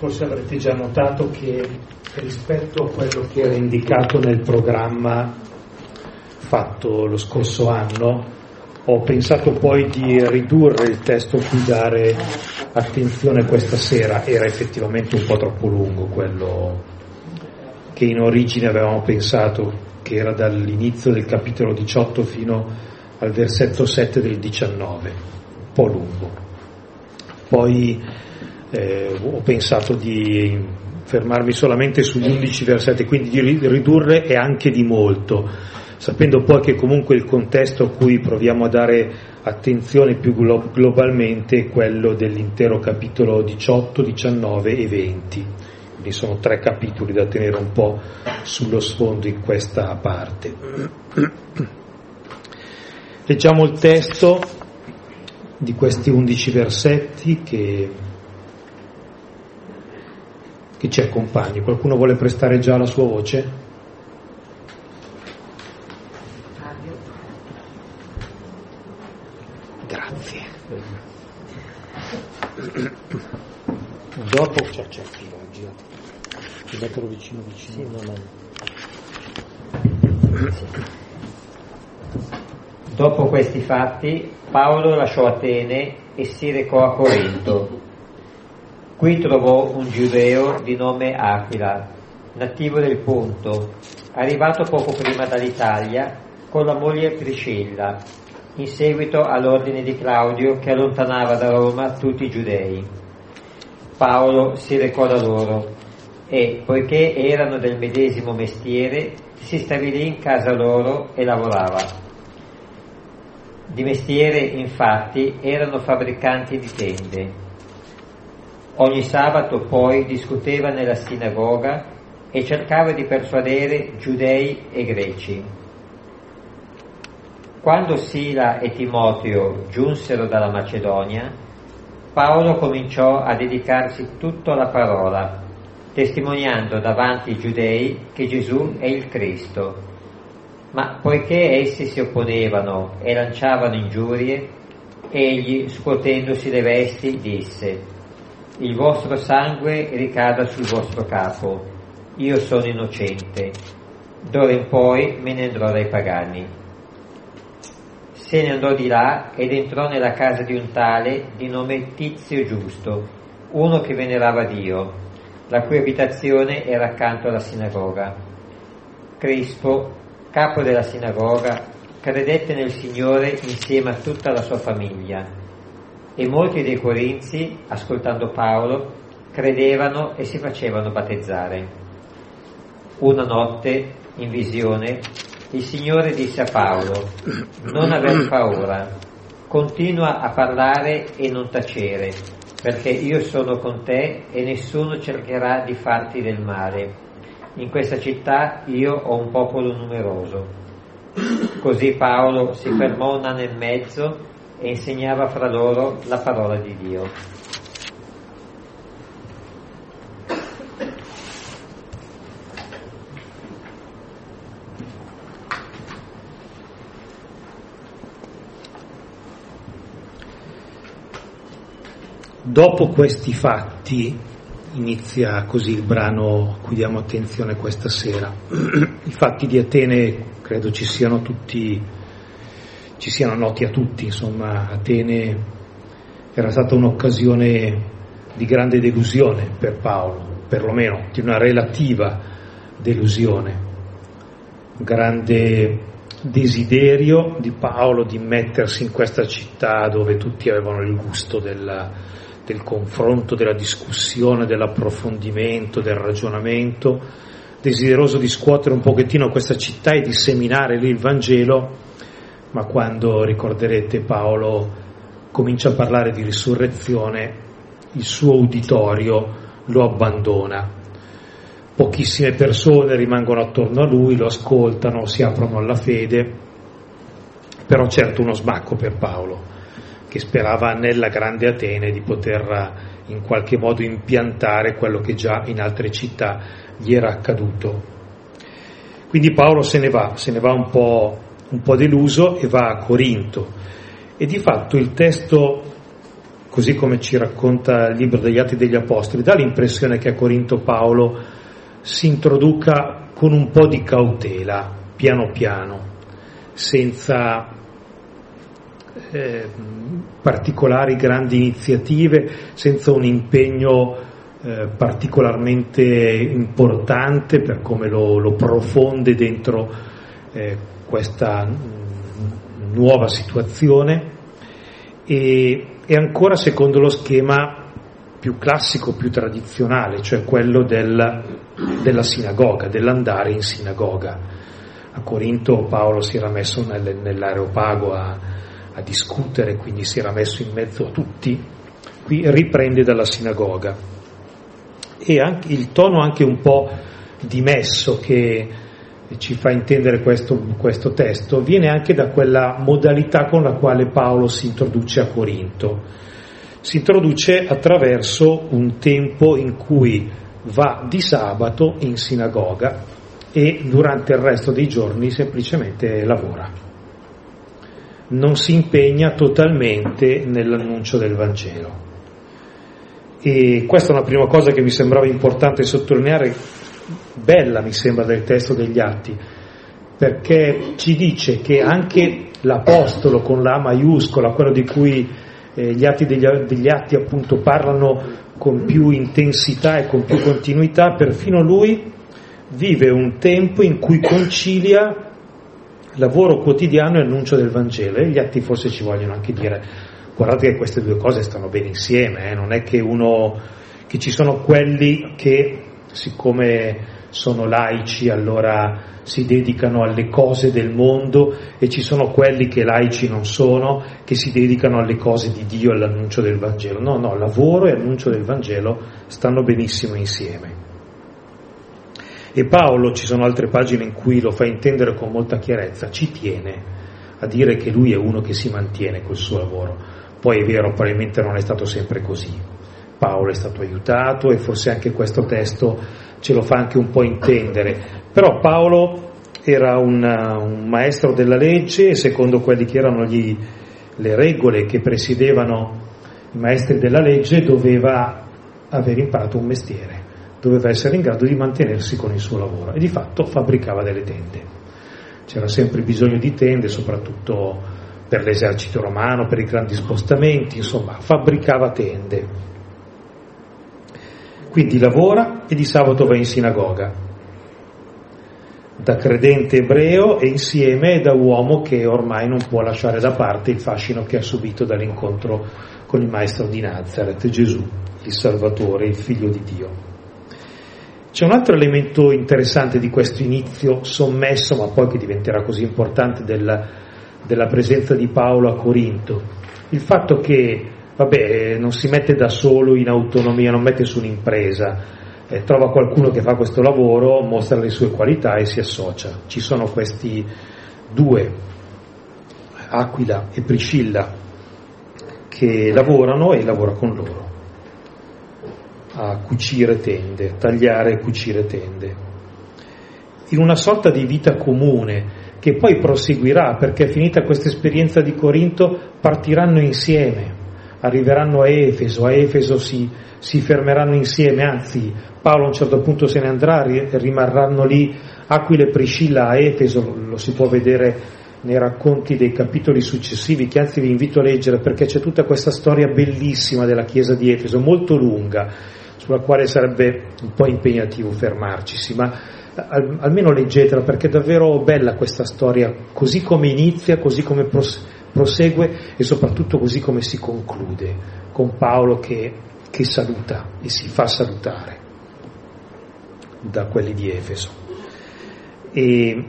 Forse avrete già notato che rispetto a quello che era indicato nel programma fatto lo scorso anno, ho pensato poi di ridurre il testo a cui dare attenzione questa sera. Era effettivamente un po' troppo lungo quello che in origine avevamo pensato, che era dall'inizio del capitolo 18 fino al versetto 7 del 19, un po' lungo. Poi ho pensato di fermarmi solamente sugli 11 versetti, quindi di ridurre e anche di molto, sapendo poi che comunque il contesto a cui proviamo a dare attenzione più globalmente è quello dell'intero capitolo 18, 19 e 20. Quindi sono 3 capitoli da tenere un po' sullo sfondo in questa parte. Leggiamo il testo di questi 11 versetti che ci accompagni. Qualcuno vuole prestare già la sua voce? Grazie. Dopo c'è il filo, ti metterlo vicino. Sì, Dopo questi fatti, Paolo lasciò Atene e si recò a Corinto. Qui trovò un giudeo di nome Aquila, nativo del Ponto, arrivato poco prima dall'Italia con la moglie Priscilla, in seguito all'ordine di Claudio che allontanava da Roma tutti i giudei. Paolo si recò da loro e, poiché erano del medesimo mestiere, si stabilì in casa loro e lavorava. Di mestiere, infatti, erano fabbricanti di tende. Ogni sabato poi discuteva nella sinagoga e cercava di persuadere giudei e greci. Quando Sila e Timoteo giunsero dalla Macedonia, Paolo cominciò a dedicarsi tutto alla parola, testimoniando davanti ai giudei che Gesù è il Cristo. Ma poiché essi si opponevano e lanciavano ingiurie, egli, scuotendosi le vesti, disse: il vostro sangue ricada sul vostro capo, io sono innocente, d'ora in poi me ne andrò dai pagani. Se ne andò di là ed entrò nella casa di un tale di nome Tizio Giusto, uno che venerava Dio, la cui abitazione era accanto alla sinagoga. Crispo, capo della sinagoga, credette nel Signore insieme a tutta la sua famiglia. E molti dei corinzi, ascoltando Paolo, credevano e si facevano battezzare. Una notte, in visione, il Signore disse a Paolo: non aver paura, continua a parlare e non tacere, perché io sono con te e nessuno cercherà di farti del male. In questa città io ho un popolo numeroso. Così Paolo si fermò un anno e mezzo e insegnava fra loro la parola di Dio. Dopo questi fatti inizia così il brano a cui diamo attenzione questa sera. I fatti di Atene credo ci siano noti a tutti. Insomma, Atene era stata un'occasione di grande delusione per Paolo, perlomeno di una relativa delusione, un grande desiderio di Paolo di mettersi in questa città dove tutti avevano il gusto del confronto, della discussione, dell'approfondimento, del ragionamento, desideroso di scuotere un pochettino questa città e di seminare lì il Vangelo. Ma quando, ricorderete, Paolo comincia a parlare di risurrezione, il suo uditorio lo abbandona. Pochissime persone rimangono attorno a lui, lo ascoltano, si aprono alla fede, però certo uno smacco per Paolo, che sperava nella grande Atene di poter in qualche modo impiantare quello che già in altre città gli era accaduto. Quindi Paolo se ne va un po' deluso e va a Corinto. E di fatto il testo così come ci racconta il libro degli Atti degli Apostoli, dà l'impressione che a Corinto Paolo si introduca con un po' di cautela, piano piano, senza particolari grandi iniziative, senza un impegno particolarmente importante per come lo profonde dentro questa nuova situazione, e ancora secondo lo schema più classico, più tradizionale, cioè quello della sinagoga, dell'andare in sinagoga. A Corinto Paolo si era messo nell'Areopago a discutere, quindi si era messo in mezzo a tutti. Qui riprende dalla sinagoga, e anche il tono anche un po' dimesso che ci fa intendere questo testo viene anche da quella modalità con la quale Paolo si introduce a Corinto. Si introduce attraverso un tempo in cui va di sabato in sinagoga e durante il resto dei giorni semplicemente lavora. Non si impegna totalmente nell'annuncio del Vangelo. E questa è una prima cosa che mi sembrava importante sottolineare, bella mi sembra, del testo degli Atti, perché ci dice che anche l'Apostolo con la A maiuscola, quello di cui gli Atti degli Atti appunto parlano con più intensità e con più continuità, perfino lui vive un tempo in cui concilia lavoro quotidiano e annuncio del Vangelo. E gli Atti forse ci vogliono anche dire: guardate che queste due cose stanno bene insieme, non è che ci sono quelli che, siccome sono laici, allora si dedicano alle cose del mondo, e ci sono quelli che laici non sono, che si dedicano alle cose di Dio e all'annuncio del Vangelo. No, lavoro e annuncio del Vangelo stanno benissimo insieme. E Paolo, ci sono altre pagine in cui lo fa intendere con molta chiarezza, ci tiene a dire che lui è uno che si mantiene col suo lavoro. Poi è vero, probabilmente non è stato sempre così. Paolo è stato aiutato, e forse anche questo testo ce lo fa anche un po' intendere. Però Paolo era un maestro della legge, e secondo quelli che erano le regole che presiedevano i maestri della legge doveva aver imparato un mestiere, doveva essere in grado di mantenersi con il suo lavoro, e di fatto fabbricava delle tende. C'era sempre bisogno di tende, soprattutto per l'esercito romano, per i grandi spostamenti, insomma, fabbricava tende. Quindi lavora e di sabato va in sinagoga, da credente ebreo e insieme da uomo che ormai non può lasciare da parte il fascino che ha subito dall'incontro con il maestro di Nazaret, Gesù, il Salvatore, il Figlio di Dio. C'è un altro elemento interessante di questo inizio sommesso, ma poi che diventerà così importante, della presenza di Paolo a Corinto: il fatto che non si mette da solo in autonomia, non mette su un'impresa, trova qualcuno che fa questo lavoro, mostra le sue qualità e si associa. Ci sono questi due, Aquila e Priscilla, che lavorano, e lavora con loro a cucire tende, tagliare e cucire tende, in una sorta di vita comune che poi proseguirà, perché finita questa esperienza di Corinto partiranno insieme, arriveranno a Efeso si fermeranno insieme, anzi Paolo a un certo punto se ne andrà, rimarranno lì Aquila e Priscilla a Efeso, lo si può vedere nei racconti dei capitoli successivi, che anzi vi invito a leggere, perché c'è tutta questa storia bellissima della chiesa di Efeso, molto lunga, sulla quale sarebbe un po' impegnativo fermarcisi, ma almeno leggetela, perché è davvero bella questa storia, così come inizia, così come prosegue, e soprattutto così come si conclude, con Paolo che saluta e si fa salutare da quelli di Efeso. E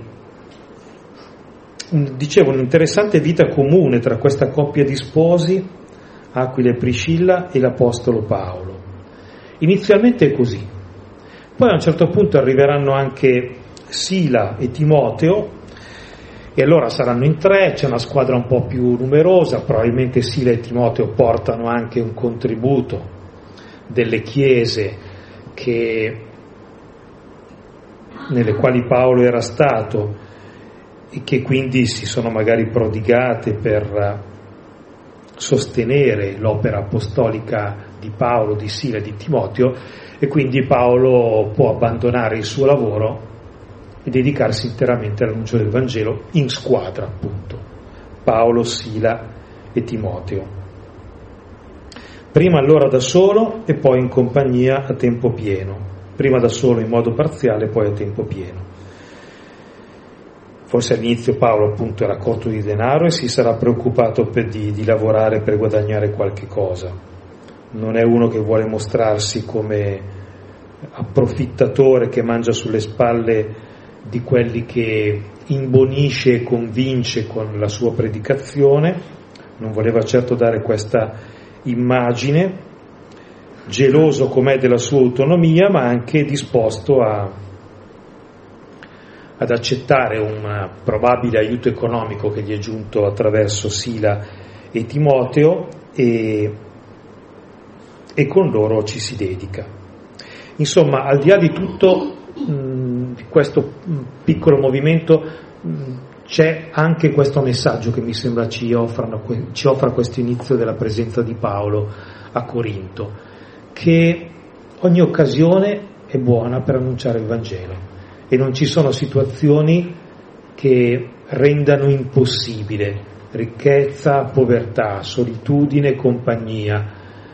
dicevo, un'interessante vita comune tra questa coppia di sposi, Aquila e Priscilla, e l'Apostolo Paolo. Inizialmente è così, poi a un certo punto arriveranno anche Sila e Timoteo, e allora saranno in tre, c'è una squadra un po' più numerosa, probabilmente Sila e Timoteo portano anche un contributo delle chiese nelle quali Paolo era stato, e che quindi si sono magari prodigate per sostenere l'opera apostolica di Paolo, di Sila e di Timoteo, e quindi Paolo può abbandonare il suo lavoro e dedicarsi interamente all'annuncio del Vangelo in squadra, appunto, Paolo, Sila e Timoteo. Prima allora da solo e poi in compagnia a tempo pieno, prima da solo in modo parziale, poi a tempo pieno. Forse all'inizio Paolo appunto era corto di denaro e si sarà preoccupato di lavorare per guadagnare qualche cosa. Non è uno che vuole mostrarsi come approfittatore che mangia sulle spalle di quelli che imbonisce e convince con la sua predicazione. Non voleva certo dare questa immagine, geloso com'è della sua autonomia, ma anche disposto ad accettare un probabile aiuto economico che gli è giunto attraverso Sila e Timoteo, e con loro ci si dedica. Insomma, al di là di tutto, di questo piccolo movimento, c'è anche questo messaggio che mi sembra ci offra questo inizio della presenza di Paolo a Corinto, che ogni occasione è buona per annunciare il Vangelo e non ci sono situazioni che rendano impossibile ricchezza, povertà, solitudine, compagnia.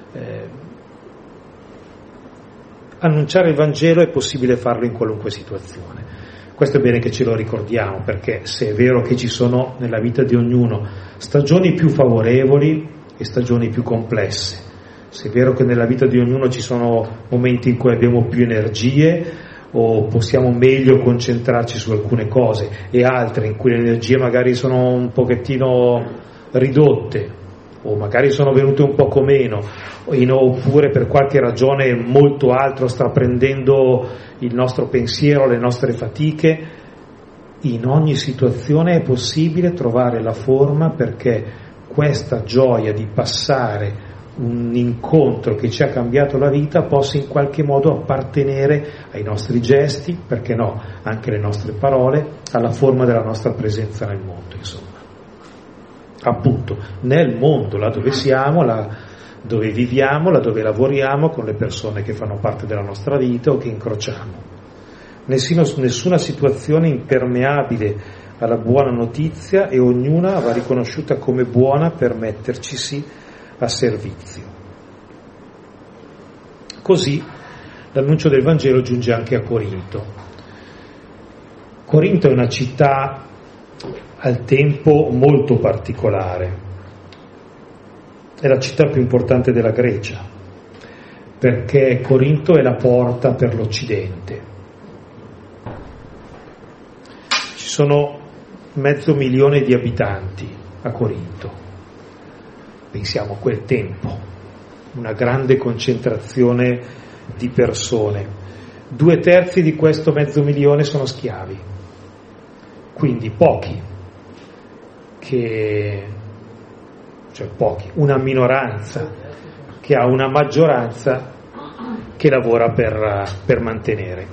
Annunciare il Vangelo è possibile farlo in qualunque situazione. Questo è bene che ce lo ricordiamo, perché se è vero che ci sono nella vita di ognuno stagioni più favorevoli e stagioni più complesse, se è vero che nella vita di ognuno ci sono momenti in cui abbiamo più energie o possiamo meglio concentrarci su alcune cose, e altre in cui le energie magari sono un pochettino ridotte o magari sono venute un poco meno, oppure per qualche ragione molto altro sta prendendo il nostro pensiero, le nostre fatiche. In ogni situazione è possibile trovare la forma perché questa gioia di passare un incontro che ci ha cambiato la vita possa in qualche modo appartenere ai nostri gesti, perché no, anche alle nostre parole, alla forma della nostra presenza nel mondo, insomma. Appunto, nel mondo, là dove siamo, là dove viviamo, là dove lavoriamo, con le persone che fanno parte della nostra vita o che incrociamo. Nessuna situazione impermeabile alla buona notizia, e ognuna va riconosciuta come buona per mettercisi a servizio. Così l'annuncio del Vangelo giunge anche a Corinto. Corinto è una città al tempo molto particolare, è la città più importante della Grecia, perché Corinto è la porta per l'Occidente. Ci sono 500.000 di abitanti a Corinto, pensiamo a quel tempo, una grande concentrazione di persone. 2/3 di questo 500.000 sono schiavi, quindi pochi, una minoranza che ha una maggioranza che lavora per mantenere.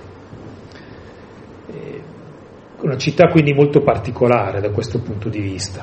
Una città quindi molto particolare da questo punto di vista.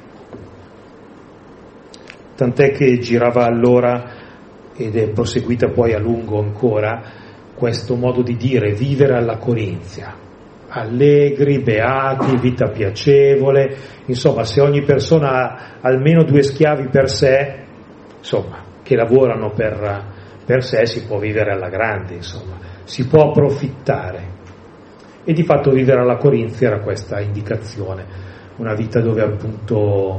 Tant'è che girava allora, ed è proseguita poi a lungo ancora, questo modo di dire vivere alla Corinzia. Allegri, beati, vita piacevole, insomma, se ogni persona ha almeno 2 schiavi per sé, insomma, che lavorano per sé, si può vivere alla grande, insomma, si può approfittare. E di fatto vivere alla Corinzia era questa indicazione, una vita dove appunto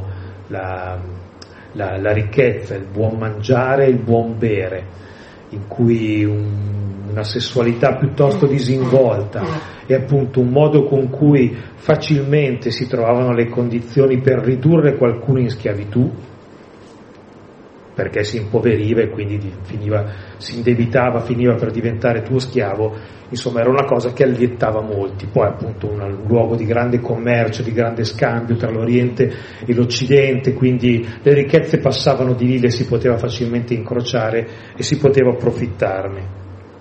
la ricchezza, il buon mangiare, il buon bere, in cui una sessualità piuttosto disinvolta e appunto un modo con cui facilmente si trovavano le condizioni per ridurre qualcuno in schiavitù, perché si impoveriva e quindi si indebitava, finiva per diventare tuo schiavo. Insomma, era una cosa che alliettava molti. Poi appunto un luogo di grande commercio, di grande scambio tra l'Oriente e l'Occidente, quindi le ricchezze passavano di lì, le si poteva facilmente incrociare e si poteva approfittarne.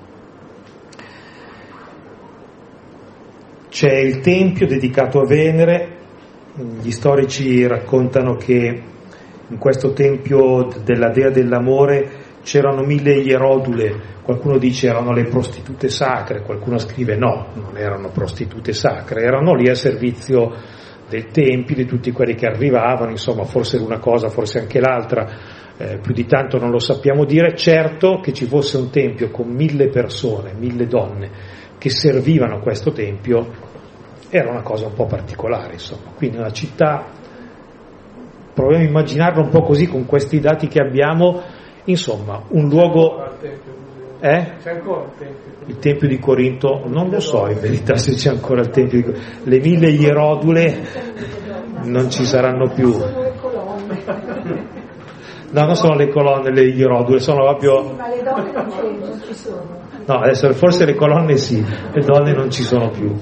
C'è il tempio dedicato a Venere. Gli storici raccontano che in questo tempio della dea dell'amore c'erano 1000 ierodule, qualcuno dice erano le prostitute sacre, qualcuno scrive no, non erano prostitute sacre, erano lì a servizio del tempio, di tutti quelli che arrivavano, insomma forse l'una cosa, forse anche l'altra, più di tanto non lo sappiamo dire. Certo che ci fosse un tempio con 1000 persone, 1000 donne che servivano questo tempio era una cosa un po' particolare, insomma. Quindi una città, proviamo a immaginarla un po' così con questi dati che abbiamo, insomma un luogo. C'è ancora il tempio di Corinto? Non lo so in verità se c'è ancora il tempio di Corinto. Le 1000 ierodule non ci saranno più. No, non sono le colonne, le ierodule, sono proprio. Sì, ma le donne non ci sono. No, adesso forse le colonne sì, le donne non ci sono più.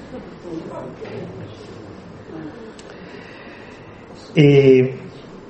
E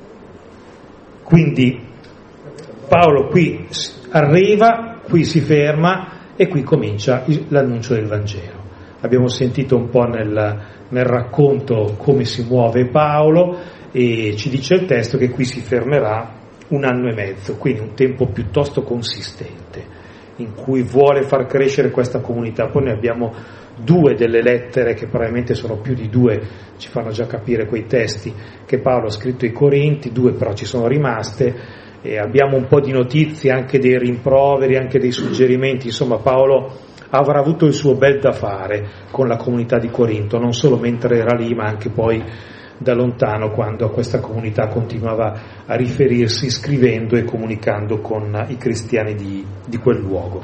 quindi Paolo qui arriva, qui si ferma e qui comincia l'annuncio del Vangelo. Abbiamo sentito un po' nel racconto come si muove Paolo, e ci dice il testo che qui si fermerà 1 anno e mezzo, quindi un tempo piuttosto consistente in cui vuole far crescere questa comunità. Poi ne abbiamo 2 delle lettere, che probabilmente sono più di 2, ci fanno già capire quei testi che Paolo ha scritto ai Corinti, 2 però ci sono rimaste, e abbiamo un po' di notizie, anche dei rimproveri, anche dei suggerimenti. Insomma, Paolo avrà avuto il suo bel da fare con la comunità di Corinto, non solo mentre era lì, ma anche poi da lontano, quando a questa comunità continuava a riferirsi, scrivendo e comunicando con i cristiani di quel luogo.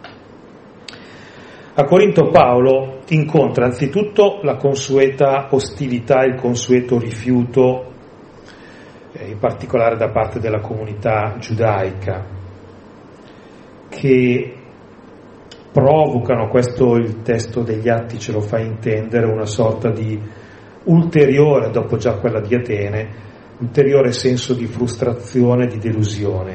A Corinto Paolo incontra anzitutto la consueta ostilità, il consueto rifiuto, in particolare da parte della comunità giudaica, che provocano, questo il testo degli Atti ce lo fa intendere, una sorta di ulteriore, dopo già quella di Atene, ulteriore senso di frustrazione, di delusione,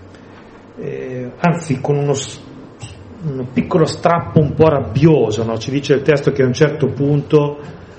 anzi con un piccolo strappo un po' rabbioso, no? Ci dice il testo che a un certo punto,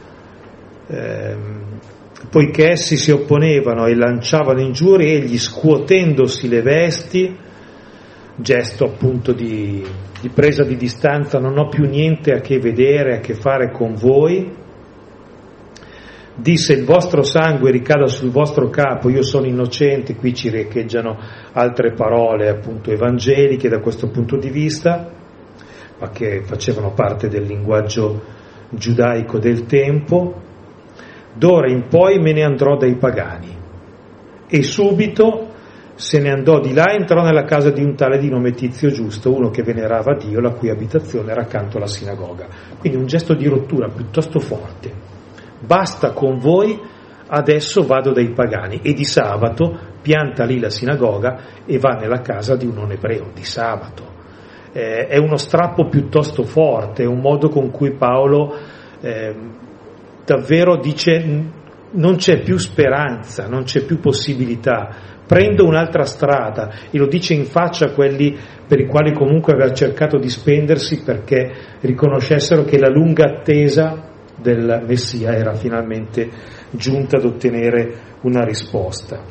poiché essi si opponevano e lanciavano ingiurie, egli, scuotendosi le vesti, gesto appunto di presa di distanza, non ho più niente a che vedere, a che fare con voi, disse: il vostro sangue ricada sul vostro capo, io sono innocente. Qui ci riecheggiano altre parole appunto evangeliche da questo punto di vista, ma che facevano parte del linguaggio giudaico del tempo. D'ora in poi me ne andrò dai pagani. E subito se ne andò di là e entrò nella casa di un tale di nome Tizio Giusto, uno che venerava Dio, la cui abitazione era accanto alla sinagoga. Quindi un gesto di rottura piuttosto forte. Basta con voi, adesso vado dai pagani. E di sabato pianta lì la sinagoga e va nella casa di un non ebreo, di sabato. È uno strappo piuttosto forte, è un modo con cui Paolo davvero dice: non c'è più speranza, non c'è più possibilità, prendo un'altra strada, e lo dice in faccia a quelli per i quali comunque aveva cercato di spendersi perché riconoscessero che la lunga attesa del Messia era finalmente giunta ad ottenere una risposta.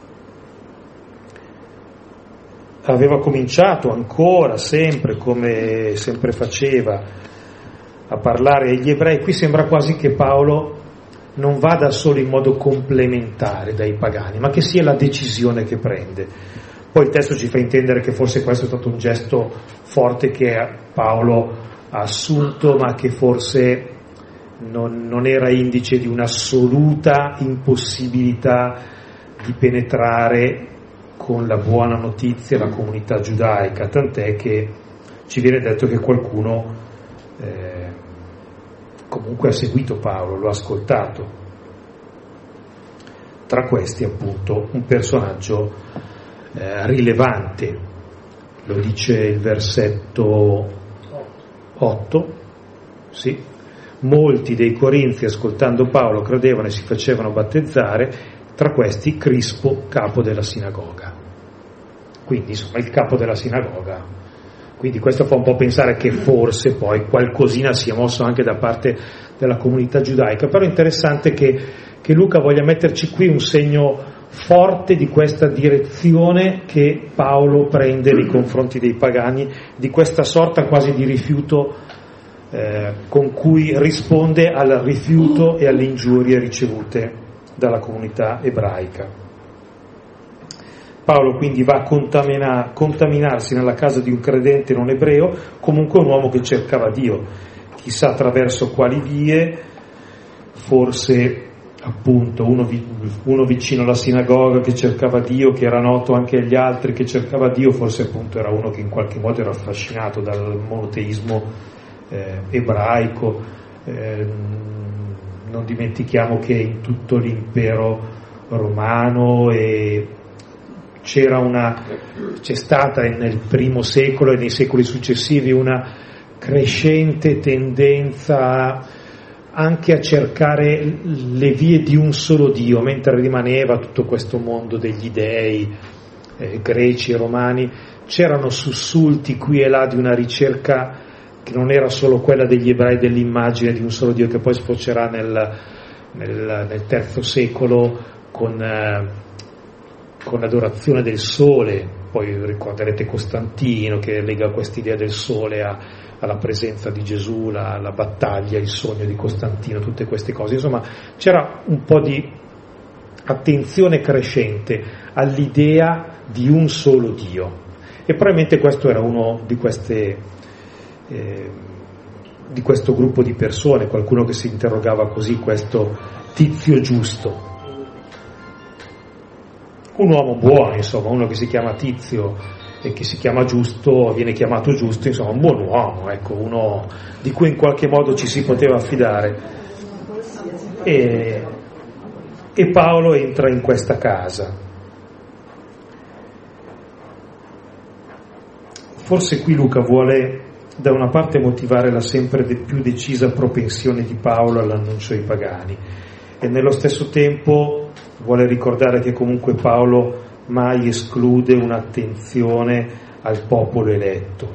Aveva cominciato ancora, sempre come sempre faceva, a parlare agli ebrei. Qui sembra quasi che Paolo non vada solo in modo complementare dai pagani, ma che sia la decisione che prende. Poi il testo ci fa intendere che forse questo è stato un gesto forte che Paolo ha assunto, ma che forse non era indice di un'assoluta impossibilità di penetrare con la buona notizia la comunità giudaica, tant'è che ci viene detto che qualcuno comunque ha seguito Paolo, lo ha ascoltato. Tra questi appunto un personaggio rilevante, lo dice il versetto 8, sì. Molti dei Corinzi, ascoltando Paolo, credevano e si facevano battezzare, tra questi Crispo, capo della sinagoga. Quindi insomma il capo della sinagoga. Quindi questo fa un po' pensare che forse poi qualcosina sia mosso anche da parte della comunità giudaica. Però è interessante che Luca voglia metterci qui un segno forte di questa direzione che Paolo prende nei confronti dei pagani, di questa sorta quasi di rifiuto con cui risponde al rifiuto e alle ingiurie ricevute dalla comunità ebraica. Paolo quindi va a contaminarsi nella casa di un credente non ebreo, comunque un uomo che cercava Dio, chissà attraverso quali vie, forse appunto uno vicino alla sinagoga che cercava Dio, che era noto anche agli altri che cercava Dio, forse appunto era uno che in qualche modo era affascinato dal monoteismo ebraico. Non dimentichiamo che in tutto l'impero romano c'è stata nel primo secolo e nei secoli successivi una crescente tendenza anche a cercare le vie di un solo Dio, mentre rimaneva tutto questo mondo degli dei greci e romani. C'erano sussulti qui e là di una ricerca che non era solo quella degli ebrei dell'immagine di un solo Dio, che poi sfocerà nel III secolo con l'adorazione del sole. Poi ricorderete Costantino che lega quest'idea del sole alla presenza di Gesù, la battaglia, il sogno di Costantino, tutte queste cose. Insomma, c'era un po' di attenzione crescente all'idea di un solo Dio, e probabilmente questo era uno di questo gruppo di persone, qualcuno che si interrogava così, questo Tizio Giusto, un uomo buono, insomma, uno che si chiama Tizio e che si chiama Giusto, viene chiamato Giusto, insomma un buon uomo, ecco, uno di cui in qualche modo ci si poteva affidare. E Paolo entra in questa casa. Forse qui Luca vuole da una parte motivare la sempre più decisa propensione di Paolo all'annuncio ai pagani, e nello stesso tempo vuole ricordare che comunque Paolo mai esclude un'attenzione al popolo eletto.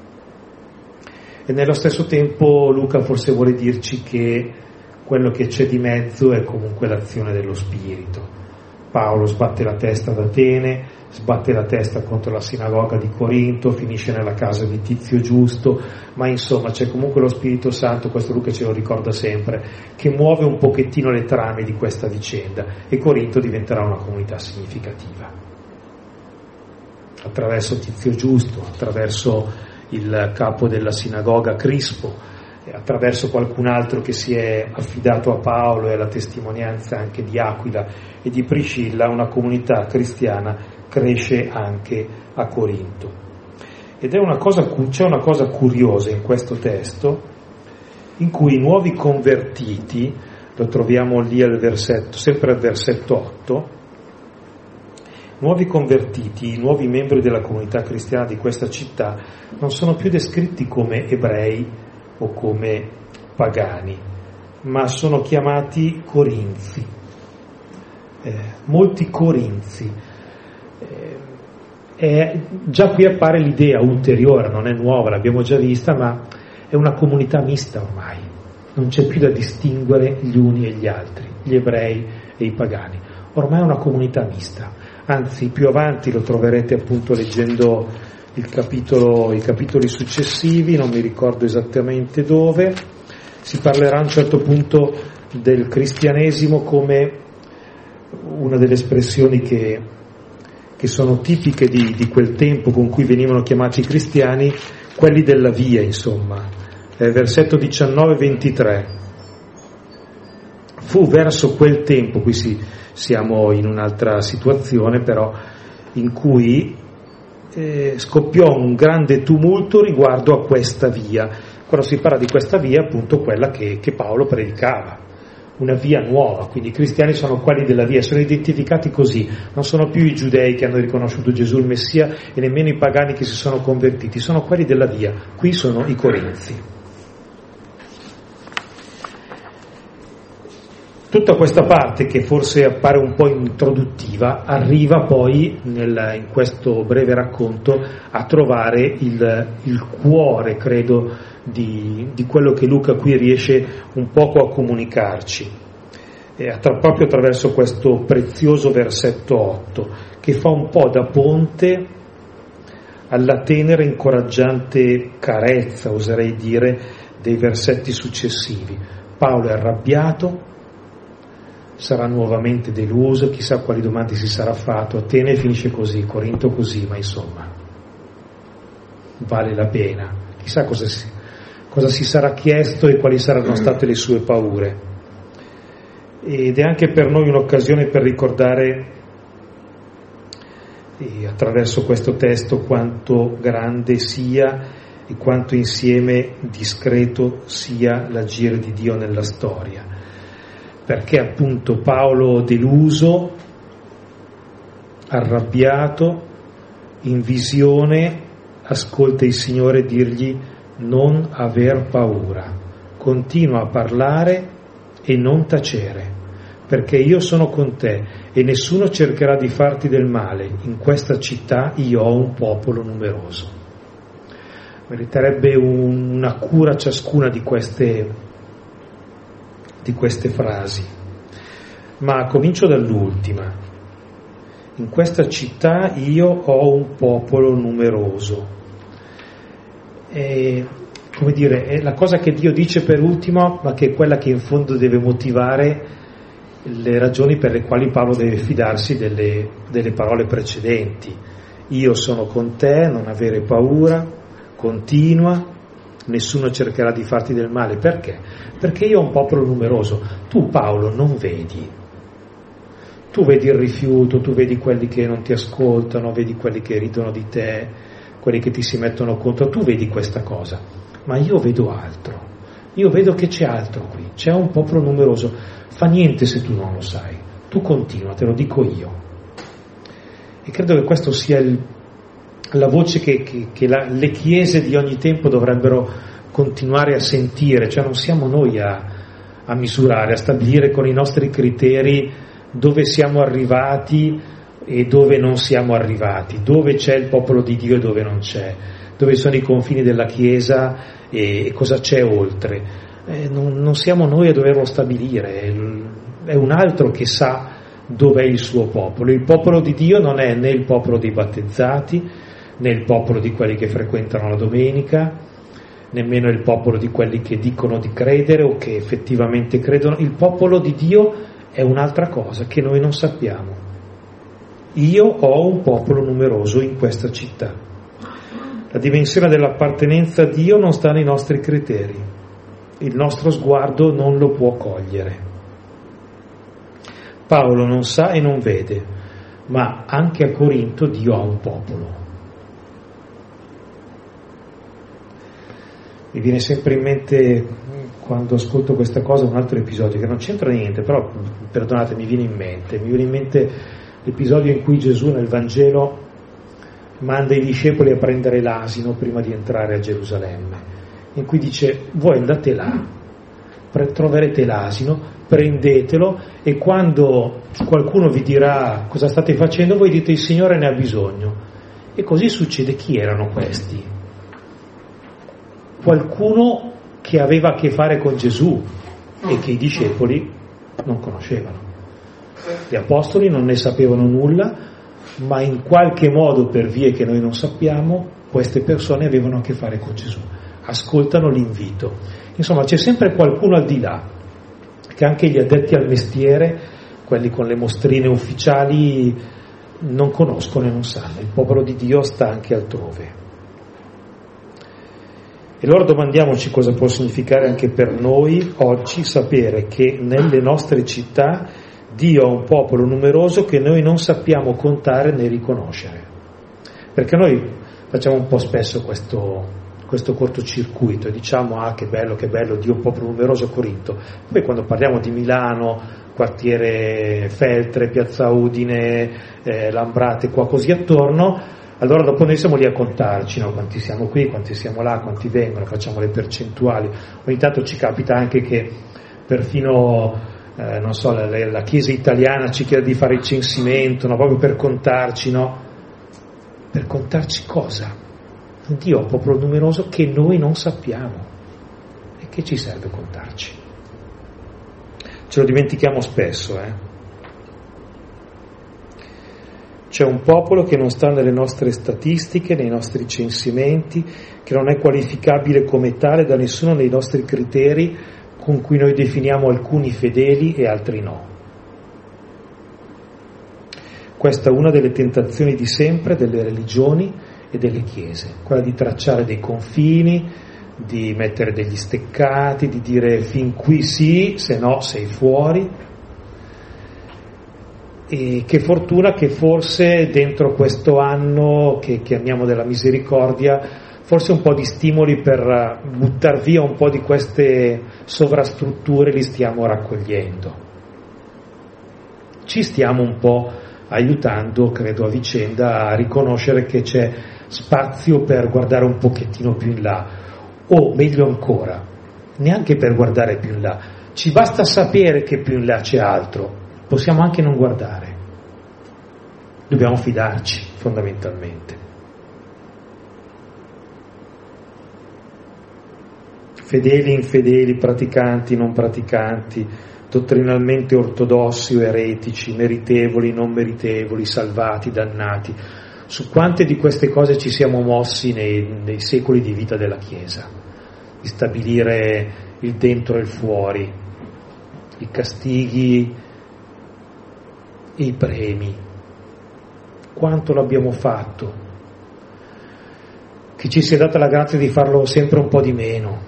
E nello stesso tempo Luca forse vuole dirci che quello che c'è di mezzo è comunque l'azione dello Spirito. Paolo sbatte la testa ad Atene, sbatte la testa contro la sinagoga di Corinto, finisce nella casa di Tizio Giusto, ma insomma c'è comunque lo Spirito Santo, questo Luca ce lo ricorda sempre, che muove un pochettino le trame di questa vicenda, e Corinto diventerà una comunità significativa. Attraverso Tizio Giusto, attraverso il capo della sinagoga Crispo, attraverso qualcun altro che si è affidato a Paolo e alla testimonianza anche di Aquila e di Priscilla, una comunità cristiana cresce anche a Corinto. Ed c'è una cosa curiosa in questo testo, in cui i nuovi convertiti, lo troviamo lì al versetto, sempre al versetto 8, nuovi convertiti, i nuovi membri della comunità cristiana di questa città, non sono più descritti come ebrei o come pagani, ma sono chiamati corinzi, molti corinzi. Già qui appare l'idea ulteriore, non è nuova, l'abbiamo già vista, ma è una comunità mista ormai, non c'è più da distinguere gli uni e gli altri, gli ebrei e i pagani, ormai è una comunità mista. Anzi, più avanti lo troverete appunto leggendo i capitoli successivi, non mi ricordo esattamente dove, si parlerà a un certo punto del cristianesimo come una delle espressioni che sono tipiche di quel tempo con cui venivano chiamati i cristiani, quelli della via, insomma. Versetto 19-23. Fu verso quel tempo, qui siamo in un'altra situazione però, in cui scoppiò un grande tumulto riguardo a questa via. Quando si parla di questa via, appunto quella che Paolo predicava, una via nuova, quindi i cristiani sono quelli della via, sono identificati così, non sono più i giudei che hanno riconosciuto Gesù il Messia e nemmeno i pagani che si sono convertiti, sono quelli della via, qui sono i corinzi. Tutta questa parte, che forse appare un po' introduttiva, arriva poi in questo breve racconto a trovare il cuore, credo, di quello che Luca qui riesce un poco a comunicarci. proprio attraverso questo prezioso versetto 8, che fa un po' da ponte alla tenera e incoraggiante carezza, oserei dire, dei versetti successivi. Paolo è arrabbiato, sarà nuovamente deluso, chissà quali domande si sarà fatto. Atene finisce così, Corinto così, ma insomma vale la pena. Chissà cosa si sarà chiesto e quali saranno state le sue paure. Ed è anche per noi un'occasione per ricordare attraverso questo testo quanto grande sia e quanto insieme discreto sia l'agire di Dio nella storia, perché appunto Paolo deluso, arrabbiato, in visione ascolta il Signore dirgli: non aver paura, continua a parlare e non tacere, perché io sono con te e nessuno cercherà di farti del male. In questa città io ho un popolo numeroso. Meriterebbe una cura ciascuna di queste frasi. Ma comincio dall'ultima. In questa città io ho un popolo numeroso. Come dire, è la cosa che Dio dice per ultimo, ma che è quella che in fondo deve motivare le ragioni per le quali Paolo deve fidarsi delle parole precedenti. Io sono con te, non avere paura, continua, nessuno cercherà di farti del male. Perché? Perché io ho un popolo numeroso. Tu, Paolo, non vedi. Tu vedi il rifiuto, tu vedi quelli che non ti ascoltano, vedi quelli che ridono di te, quelli che ti si mettono contro. Tu vedi questa cosa, ma io vedo altro. Io vedo che c'è altro qui, c'è un popolo numeroso. Fa niente se tu non lo sai, tu continua, te lo dico io. E credo che questo sia la voce che le chiese di ogni tempo dovrebbero continuare a sentire, cioè non siamo noi a misurare, a stabilire con i nostri criteri dove siamo arrivati e dove non siamo arrivati, dove c'è il popolo di Dio e dove non c'è, dove sono i confini della Chiesa e cosa c'è oltre. Non siamo noi a doverlo stabilire, è un altro che sa dov'è il suo popolo. Il popolo di Dio non è né il popolo dei battezzati, né il popolo di quelli che frequentano la domenica, nemmeno il popolo di quelli che dicono di credere o che effettivamente credono. Il popolo di Dio è un'altra cosa che noi non sappiamo. Io ho un popolo numeroso in questa città. La dimensione dell'appartenenza a Dio non sta nei nostri criteri. Il nostro sguardo non lo può cogliere. Paolo non sa e non vede, ma anche a Corinto Dio ha un popolo. Mi viene sempre in mente, quando ascolto questa cosa, un altro episodio che non c'entra niente, però perdonate, mi viene in mente l'episodio in cui Gesù nel Vangelo manda i discepoli a prendere l'asino prima di entrare a Gerusalemme, in cui dice: voi andate là, troverete l'asino, prendetelo, e quando qualcuno vi dirà cosa state facendo, voi dite: il Signore ne ha bisogno. E così succede. Chi erano questi? Qualcuno che aveva a che fare con Gesù e che i discepoli non conoscevano. Gli apostoli non ne sapevano nulla, ma in qualche modo, per vie che noi non sappiamo, queste persone avevano a che fare con Gesù. Ascoltano l'invito. Insomma, c'è sempre qualcuno al di là, che anche gli addetti al mestiere, quelli con le mostrine ufficiali, non conoscono e non sanno. Il popolo di Dio sta anche altrove. E allora domandiamoci cosa può significare anche per noi oggi sapere che nelle nostre città Dio ha un popolo numeroso che noi non sappiamo contare né riconoscere. Perché noi facciamo un po' spesso questo cortocircuito e diciamo: ah, che bello, Dio ha un popolo numeroso a Corinto. Poi quando parliamo di Milano, quartiere Feltre, piazza Udine, Lambrate, qua così attorno, allora dopo noi siamo lì a contarci, no? Quanti siamo qui, quanti siamo là, quanti vengono, facciamo le percentuali. Ogni tanto ci capita anche che perfino non so, la Chiesa italiana ci chiede di fare il censimento, no? Proprio per contarci, no? Per contarci cosa? Dio ha un popolo numeroso che noi non sappiamo. E che ci serve contarci? Ce lo dimentichiamo spesso, C'è un popolo che non sta nelle nostre statistiche, nei nostri censimenti, che non è qualificabile come tale da nessuno dei nostri criteri con cui noi definiamo alcuni fedeli e altri no. Questa è una delle tentazioni di sempre delle religioni e delle chiese, quella di tracciare dei confini, di mettere degli steccati, di dire fin qui sì, se no sei fuori. E che fortuna che forse dentro questo anno che chiamiamo della misericordia, forse un po' di stimoli per buttar via un po' di queste sovrastrutture li stiamo raccogliendo. Ci stiamo un po' aiutando, credo, a vicenda a riconoscere che c'è spazio per guardare un pochettino più in là, o meglio ancora, neanche per guardare più in là, ci basta sapere che più in là c'è altro. Possiamo anche non guardare, dobbiamo fidarci fondamentalmente. Fedeli, infedeli, praticanti, non praticanti, dottrinalmente ortodossi o eretici, meritevoli, non meritevoli, salvati, dannati. Su quante di queste cose ci siamo mossi nei secoli di vita della Chiesa, di stabilire il dentro e il fuori, i castighi, i premi, quanto l'abbiamo fatto, che ci sia data la grazia di farlo sempre un po' di meno.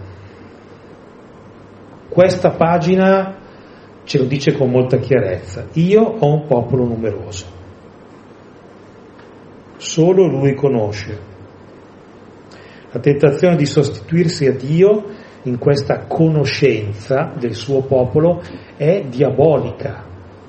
Questa pagina ce lo dice con molta chiarezza: io ho un popolo numeroso, solo lui conosce. La tentazione di sostituirsi a Dio in questa conoscenza del suo popolo è diabolica.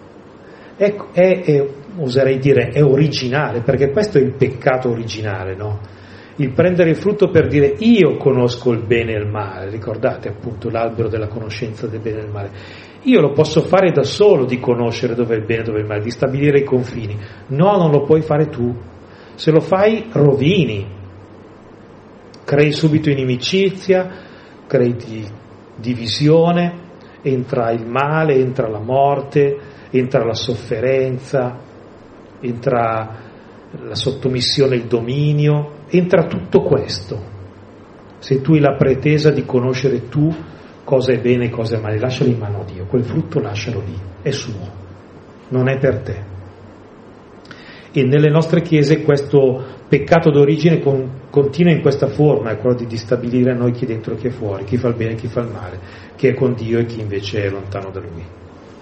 Oserei dire, è originale, perché questo è il peccato originale, no? Il prendere il frutto per dire io conosco il bene e il male, ricordate appunto l'albero della conoscenza del bene e del male. Io lo posso fare da solo di conoscere dove è il bene e dove è il male, di stabilire i confini. No, non lo puoi fare tu. Se lo fai rovini, crei subito inimicizia, crei divisione, entra il male, entra la morte, entra la sofferenza, entra la sottomissione, il dominio, entra tutto questo. Se tu hai la pretesa di conoscere tu cosa è bene e cosa è male, lascialo in mano a Dio, quel frutto lascialo lì, è suo, non è per te. E nelle nostre chiese questo peccato d'origine continua in questa forma, è quello di stabilire a noi chi è dentro e chi è fuori, chi fa il bene e chi fa il male, chi è con Dio e chi invece è lontano da Lui.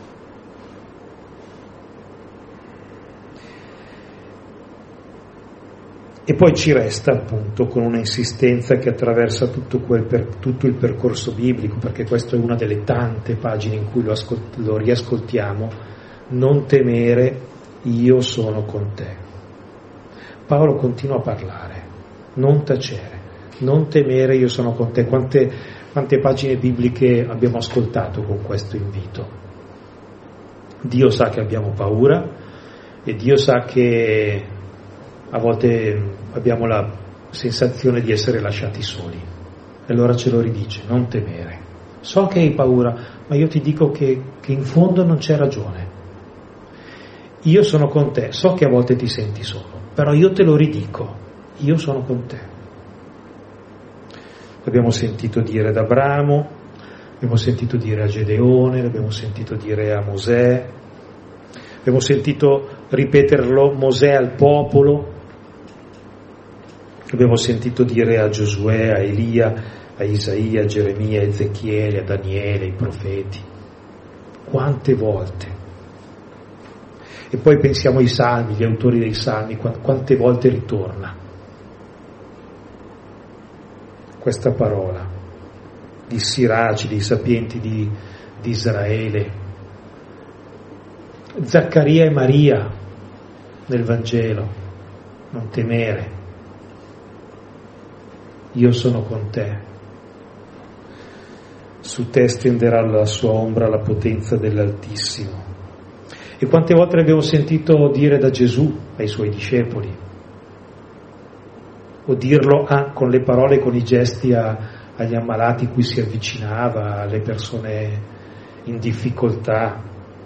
E poi ci resta appunto con una insistenza che attraversa tutto il percorso biblico, perché questa è una delle tante pagine in cui lo riascoltiamo: non temere, io sono con te. Paolo continua a parlare, non tacere, non temere, io sono con te. Quante pagine bibliche abbiamo ascoltato con questo invito? Dio sa che abbiamo paura e Dio sa che a volte abbiamo la sensazione di essere lasciati soli, e allora ce lo ridice: non temere, so che hai paura, ma io ti dico che in fondo non c'è ragione, io sono con te, so che a volte ti senti solo, però io te lo ridico, io sono con te. L'abbiamo sentito dire ad Abramo, l'abbiamo sentito dire a Gedeone, l'abbiamo sentito dire a Mosè, abbiamo sentito ripeterlo Mosè al popolo, abbiamo sentito dire a Giosuè, a Elia, a Isaia, a Geremia, a Ezechiele, a Daniele, ai profeti. Quante volte? E poi pensiamo ai salmi, gli autori dei salmi, quante volte ritorna questa parola di Siraci, dei sapienti di Israele. Zaccaria e Maria nel Vangelo: non temere, io sono con te, su te stenderà la sua ombra la potenza dell'Altissimo. E quante volte abbiamo sentito dire da Gesù ai suoi discepoli, o dirlo con le parole, con i gesti agli ammalati cui si avvicinava, alle persone in difficoltà,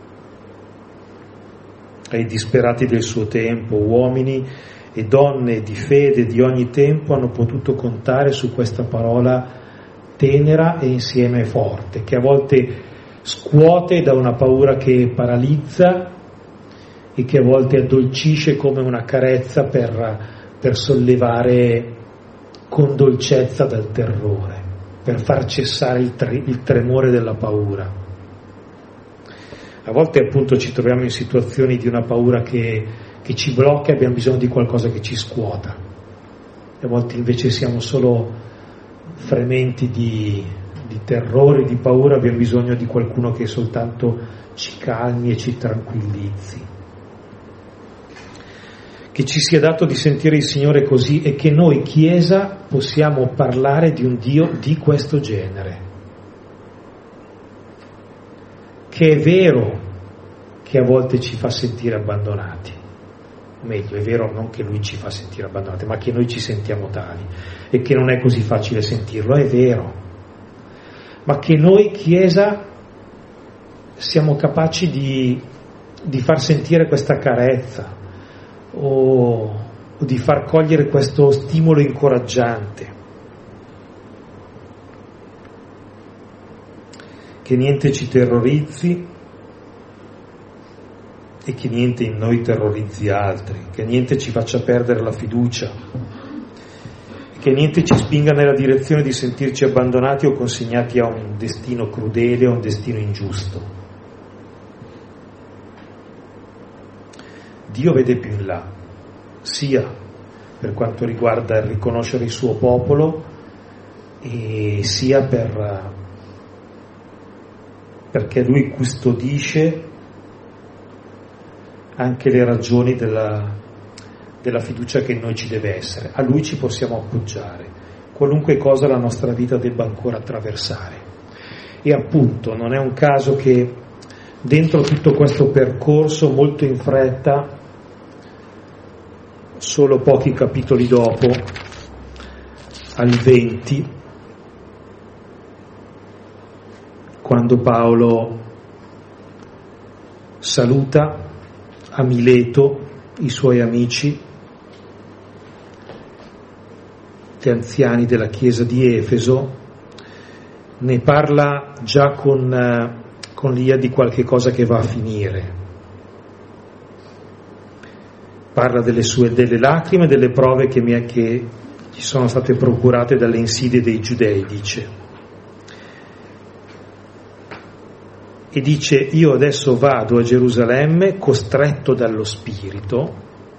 ai disperati del suo tempo, uomini e donne di fede di ogni tempo hanno potuto contare su questa parola tenera e insieme forte, che a volte scuote da una paura che paralizza e che a volte addolcisce come una carezza per sollevare con dolcezza dal terrore, per far cessare il tremore della paura. A volte appunto ci troviamo in situazioni di una paura che ci blocca e abbiamo bisogno di qualcosa che ci scuota. E a volte invece siamo solo frementi di terrore, di paura, abbiamo bisogno di qualcuno che soltanto ci calmi e ci tranquillizzi. Che ci sia dato di sentire il Signore così e che noi, Chiesa, possiamo parlare di un Dio di questo genere. Che è vero che a volte ci fa sentire abbandonati, meglio, è vero non che Lui ci fa sentire abbandonati, ma che noi ci sentiamo tali e che non è così facile sentirlo, è vero, ma che noi, Chiesa, siamo capaci di far sentire questa carezza o di far cogliere questo stimolo incoraggiante. Che niente ci terrorizzi e che niente in noi terrorizzi altri, che niente ci faccia perdere la fiducia, che niente ci spinga nella direzione di sentirci abbandonati o consegnati a un destino crudele o un destino ingiusto. Dio vede più in là, sia per quanto riguarda il riconoscere il suo popolo e sia perché Lui custodisce anche le ragioni della fiducia che in noi ci deve essere. A Lui ci possiamo appoggiare, qualunque cosa la nostra vita debba ancora attraversare. E appunto non è un caso che dentro tutto questo percorso, molto in fretta, solo pochi capitoli dopo, al 20, quando Paolo saluta a Mileto i suoi amici, gli anziani della chiesa di Efeso, ne parla già con l'idea di qualche cosa che va a finire. Parla delle lacrime e delle prove che gli sono state procurate dalle insidie dei giudei, dice. E dice: io adesso vado a Gerusalemme costretto dallo Spirito,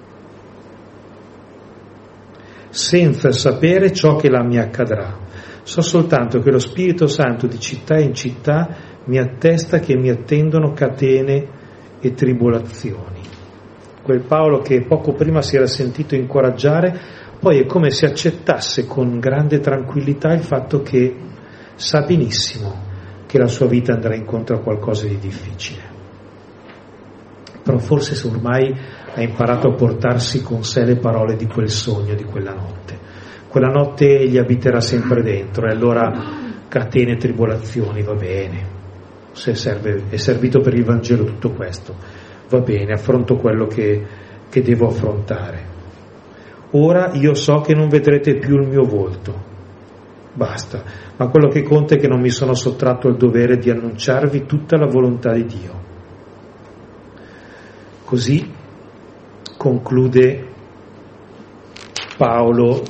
senza sapere ciò che là mi accadrà. So soltanto che lo Spirito Santo di città in città mi attesta che mi attendono catene e tribolazioni. Quel Paolo che poco prima si era sentito incoraggiare, poi è come se accettasse con grande tranquillità il fatto che sa benissimo che la sua vita andrà incontro a qualcosa di difficile. Però forse ormai ha imparato a portarsi con sé le parole di quel sogno, di quella notte. Quella notte gli abiterà sempre dentro, e allora catene e tribolazioni, va bene. Se è servito per il Vangelo tutto questo, va bene, affronto quello che devo affrontare. Ora io so che non vedrete più il mio volto, basta, ma quello che conta è che non mi sono sottratto al dovere di annunciarvi tutta la volontà di Dio. Così conclude Paolo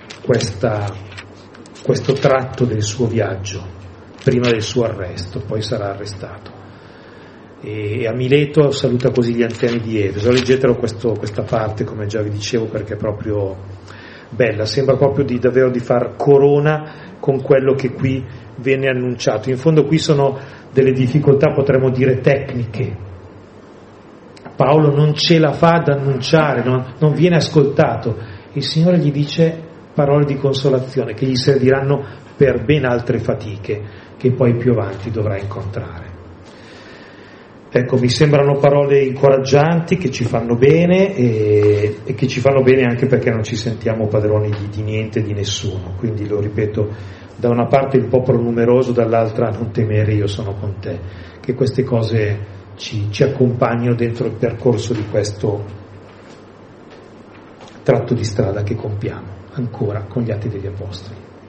questo tratto del suo viaggio, prima del suo arresto, poi sarà arrestato. E a Mileto saluta così gli anziani di Efeso. Leggetelo questa parte, come già vi dicevo, perché è proprio bella, sembra proprio davvero di far corona con quello che qui viene annunciato. In fondo qui sono delle difficoltà, potremmo dire tecniche. Paolo non ce la fa ad annunciare, non viene ascoltato. Il Signore gli dice parole di consolazione che gli serviranno per ben altre fatiche che poi più avanti dovrà incontrare. Ecco, mi sembrano parole incoraggianti che ci fanno bene e che ci fanno bene anche perché non ci sentiamo padroni di niente, di nessuno. Quindi lo ripeto, da una parte il popolo numeroso, dall'altra non temere, io sono con te. Che queste cose ci accompagnino dentro il percorso di questo tratto di strada che compiamo ancora con gli Atti degli Apostoli.